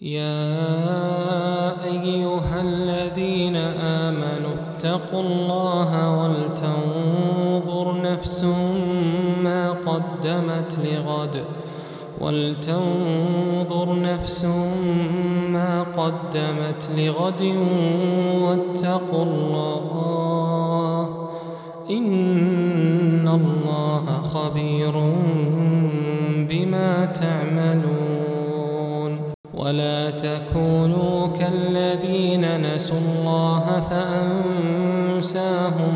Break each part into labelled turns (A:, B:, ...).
A: يا أيها الذين آمنوا اتقوا الله ولتنظر نفس ما قدمت لغد واتقوا الله إن الله خبير بما تعملون. ولا تكونوا كالذين نسوا الله فأنساهم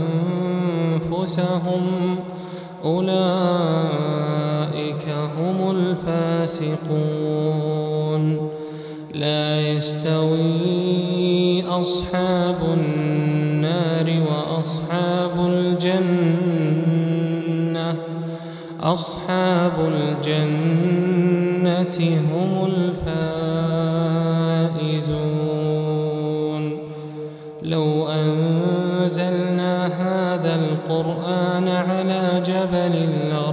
A: أنفسهم أولئك هم الفاسقون. لا يستوي أصحاب النار وأصحاب الجنة هم الفائزون. لو أنزلنا هذا القرآن على جبل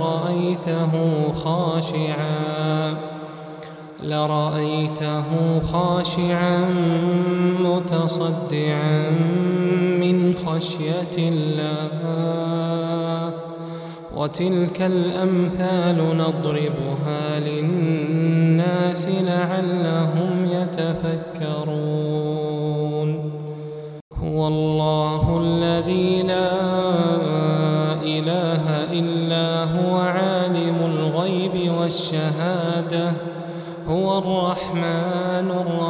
A: لرأيته خاشعا متصدعا من خشية الله. وتلك الأمثال نضربها للناس لعلهم يتفكرون. هو الله الذي لا إله إلا هو عالم الغيب والشهادة هو الرحمن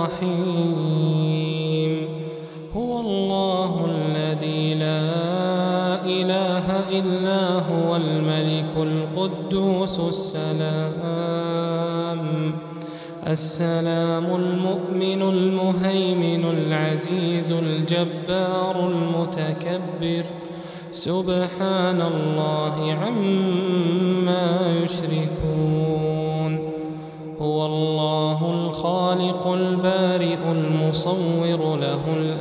A: الرحيم. هو الله الذي لا إله إلا هو الملك القدوس السلام المؤمن المهيمن العزيز الجبار المتكبر سبحان الله عما يشركون. هو الله الخالق البارئ المصور له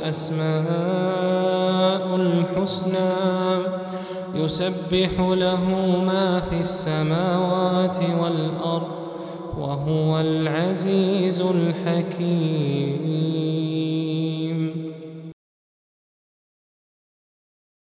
A: الأسماء الحسنى يسبح له ما في السماوات والأرض وهو العزيز الحكيم.